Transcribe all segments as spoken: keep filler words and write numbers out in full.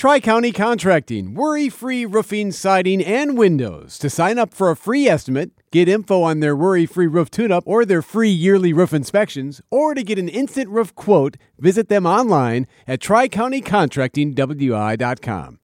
Tri-County Contracting, worry-free roofing, siding, and windows. To sign up for a free estimate, get info on their worry-free roof tune-up or their free yearly roof inspections, or to get an instant roof quote, visit them online at tri county contracting w i dot com.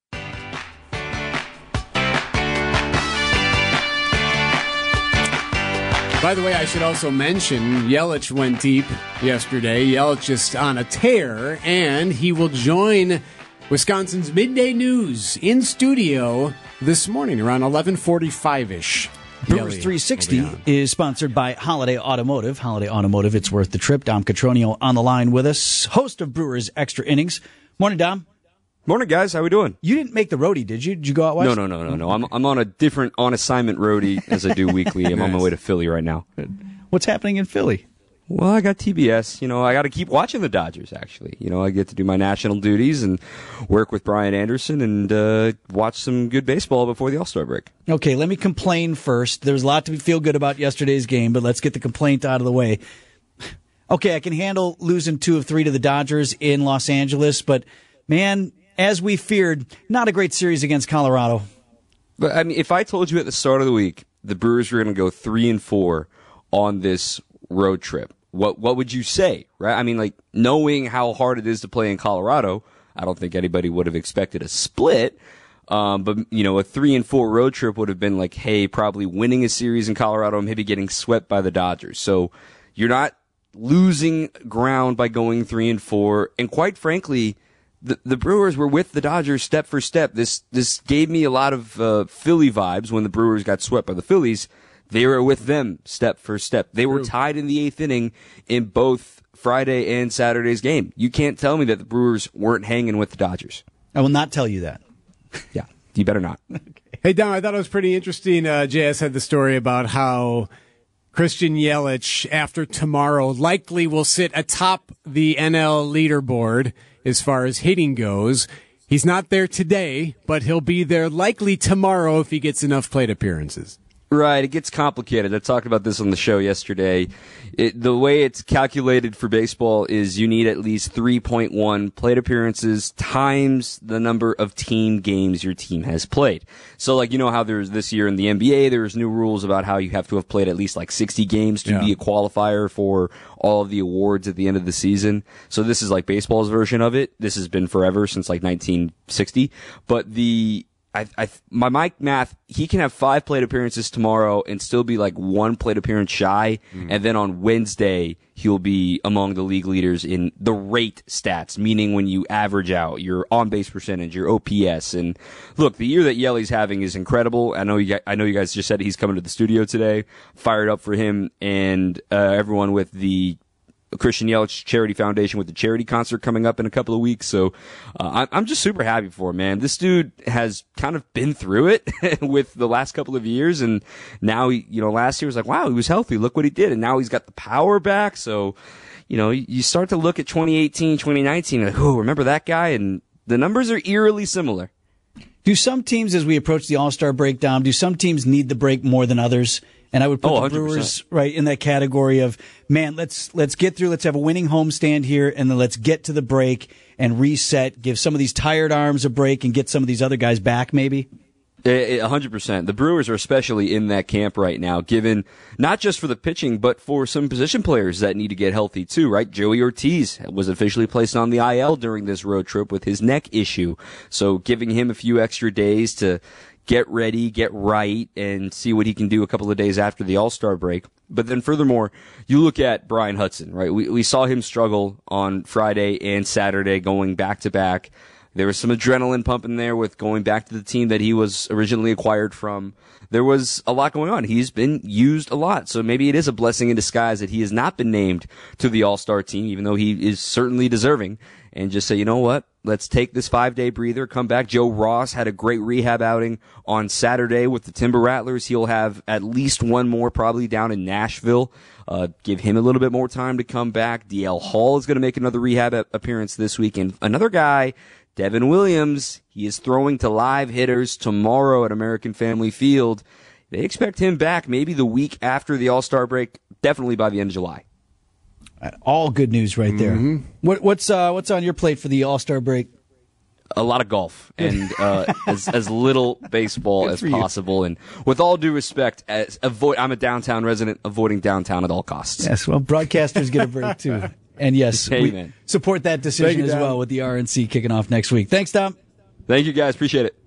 By the way, I should also mention Yelich went deep yesterday. Yelich just on a tear, and he will join Wisconsin's Midday News in studio this morning around eleven forty-five-ish. Brewers three sixty is sponsored by Holiday Automotive. Holiday Automotive, it's worth the trip. Dom Catronio on the line with us, host of Brewers Extra Innings. Morning, Dom. Morning, guys. How we doing? You didn't make the roadie, did you? Did you go out west? No, no, no, no, no. I'm I'm on a different on assignment roadie as I do weekly. I'm nice. On my way to Philly right now. What's happening in Philly? Well, I got T B S. You know, I got to keep watching the Dodgers, actually. You know, I get to do my national duties and work with Brian Anderson and uh, watch some good baseball before the All-Star break. Okay, let me complain first. There's a lot to feel good about yesterday's game, but let's get the complaint out of the way. Okay, I can handle losing two of three to the Dodgers in Los Angeles, but, man, as we feared, not a great series against Colorado. But, I mean, if I told you at the start of the week the Brewers were going to go three and four on this road trip, What what would you say, right? I mean, like, knowing how hard it is to play in Colorado, I don't think anybody would have expected a split. Um, but, you know, a three and four road trip would have been like, hey, probably winning a series in Colorado and maybe getting swept by the Dodgers. So you're not losing ground by going three and four. And quite frankly, the, the Brewers were with the Dodgers step for step. This, this gave me a lot of uh, Philly vibes when the Brewers got swept by the Phillies. They were with them step for step. They were tied in the eighth inning in both Friday and Saturday's game. You can't tell me that the Brewers weren't hanging with the Dodgers. I will not tell you that. Yeah, you better not. Okay. Hey, Dom, I thought it was pretty interesting. Uh, J S had the story about how Christian Yelich, after tomorrow, likely will sit atop the N L leaderboard as far as hitting goes. He's not there today, but he'll be there likely tomorrow if he gets enough plate appearances. Right, it gets complicated. I talked about this on the show yesterday. It, the way it's calculated for baseball is you need at least three point one plate appearances times the number of team games your team has played. So, like, you know how there's this year in the N B A, there's new rules about how you have to have played at least like sixty games to yeah. be a qualifier for all of the awards at the end of the season. So this is like baseball's version of it. This has been forever since like nineteen sixty. But the I, I, my Mike math, he can have five plate appearances tomorrow and still be like one plate appearance shy. Mm. And then on Wednesday, he'll be among the league leaders in the rate stats, meaning when you average out your on-base percentage, your O P S. And look, the year that Yelly's having is incredible. I know you, I know you guys just said he's coming to the studio today. Fired up for him and uh, everyone with the Christian Yelich Charity Foundation with the charity concert coming up in a couple of weeks. So uh, I'm just super happy for him, man. This dude has kind of been through it with the last couple of years, and now, he, you know, last year was like, wow, he was healthy. Look what he did. And now he's got the power back. So, you know, you start to look at twenty eighteen, twenty nineteen, like, oh, remember that guy? And the numbers are eerily similar. Do some teams, as we approach the All-Star breakdown, do some teams need the break more than others? And I would put oh, the Brewers right in that category of, man, let's let's get through, let's have a winning homestand here, and then let's get to the break and reset, give some of these tired arms a break and get some of these other guys back maybe? A hundred percent. The Brewers are especially in that camp right now, given not just for the pitching, but for some position players that need to get healthy too, right? Joey Ortiz was officially placed on the I L during this road trip with his neck issue. So giving him a few extra days to get ready, get right, and see what he can do a couple of days after the All-Star break. But then furthermore, you look at Brian Hudson, right? We, we saw him struggle on Friday and Saturday going back to back. There was some adrenaline pumping there with going back to the team that he was originally acquired from. There was a lot going on. He's been used a lot. So maybe it is a blessing in disguise that he has not been named to the All-Star team, even though he is certainly deserving. And just say, you know what? Let's take this five-day breather, come back. Joe Ross had a great rehab outing on Saturday with the Timber Rattlers. He'll have at least one more probably down in Nashville. Uh, give him a little bit more time to come back. D L Hall is going to make another rehab a- appearance this week. And another guy, Devin Williams, he is throwing to live hitters tomorrow at American Family Field. They expect him back maybe the week after the All-Star break, definitely by the end of July. All good news right there. Mm-hmm. What, what's uh, what's on your plate for the All-Star break? a lot of golf and uh, as as little baseball as possible. And with all due respect, as avoid I'm a downtown resident, avoiding downtown at all costs. Yes, well, broadcasters get a break too. And yes, hey, we man. support that decision you, as Tom. well with the R N C kicking off next week. Thanks, Tom. Thank you, guys. Appreciate it.